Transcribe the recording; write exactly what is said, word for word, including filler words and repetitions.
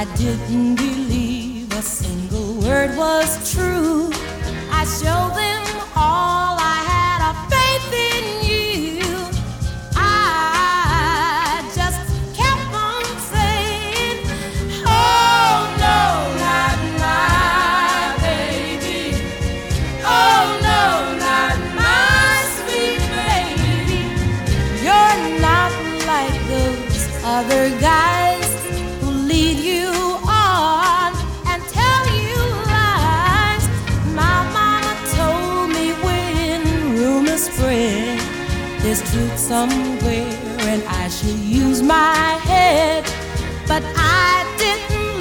didn't believe a single word was true. I showed them all I had of faith in you. I just kept on saying, oh no, not my baby. Oh no, not my sweet baby. You're not like those other guys who lead you on and tell you lies. My mama told me when rumors spread, there's truth somewhere.